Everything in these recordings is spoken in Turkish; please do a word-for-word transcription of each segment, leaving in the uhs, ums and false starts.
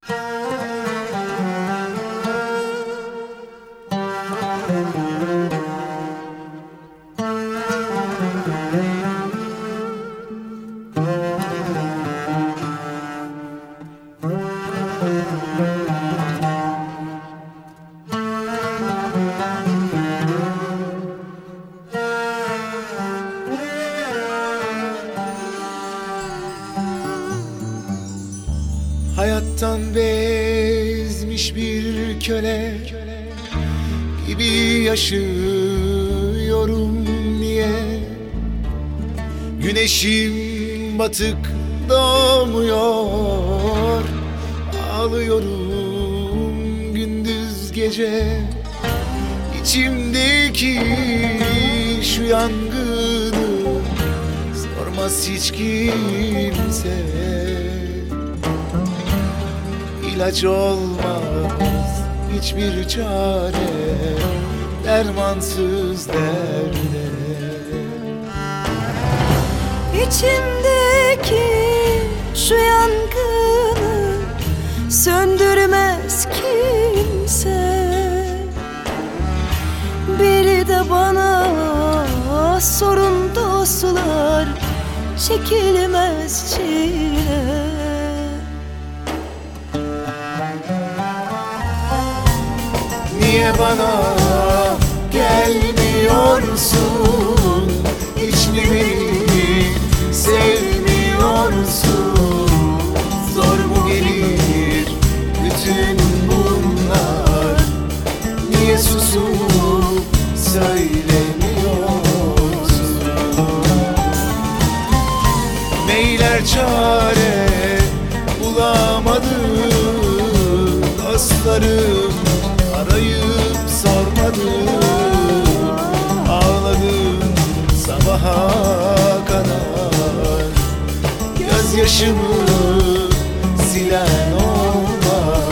Hayattan bezmiş bir köle gibi yaşıyorum niye? Güneşim batık doğmuyor, ağlıyorum gündüz gece. İçimdeki şu yangını sormaz hiç kimse. İlaç olmaz hiçbir çare, dermansız derde. İçimdeki şu yangını söndürmez kimse. Biri de bana sorun dostlar, çekilmez çile. Niye bana gelmiyorsun? Hiç mi beni sevmiyorsun? Zor mu gelir bütün bunlar? Niye susup söylemiyorsun? Neyler çare bulamadım, dostlarım arayıp sormadım. Ağladım sabaha kadar, gözyaşımı silen olmaz.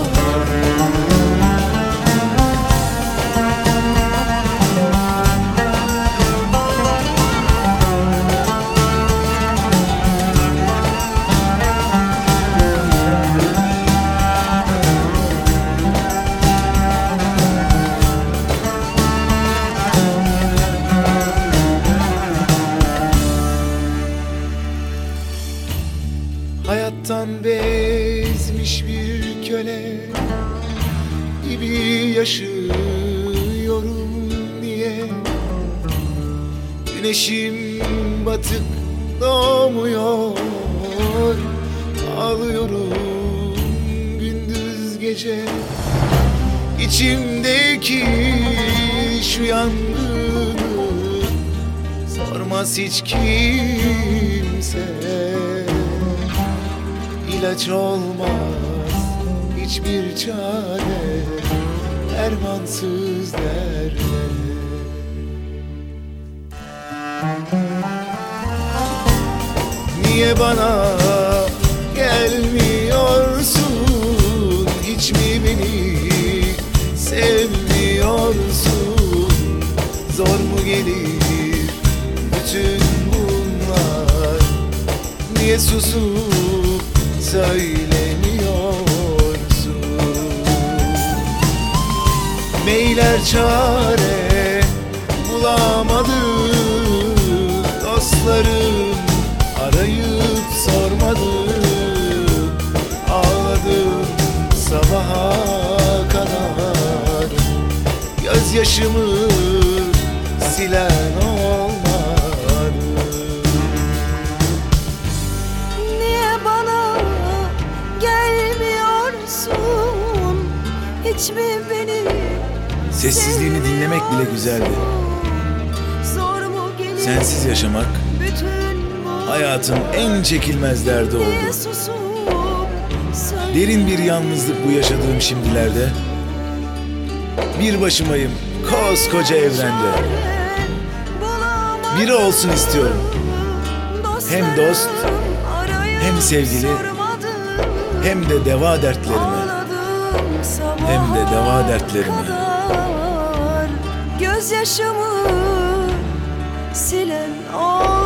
Hayattan bezmiş bir köle gibi yaşıyorum niye? Güneşim batık doğmuyor, ağlıyorum gündüz gece. İçimdeki şu yangını sormaz hiç kimse. İlaç olmaz hiçbir çare, dermansız derde. Niye bana gelmiyorsun? Hiç mi beni sevmiyorsun? Zor mu gelir bütün bunlar? Niye susup söylemiyorsun? Neyler çare bulamadım, dostlarım arayıp sormadım. Ağladım sabaha kadar, gözyaşımı silen olmadı. Hiç mi beni Sessizliğini dinlemek bile güzeldi. Sensiz yaşamak hayatın en çekilmez derdi oldu. Derin bir yalnızlık bu yaşadığım şimdilerde. Bir başımayım koskoca evrende. Biri olsun istiyorum. Hem dost, hem sevgili, hem de deva dertlerime. Hem de deva dertlerime. Gözyaşımı silen o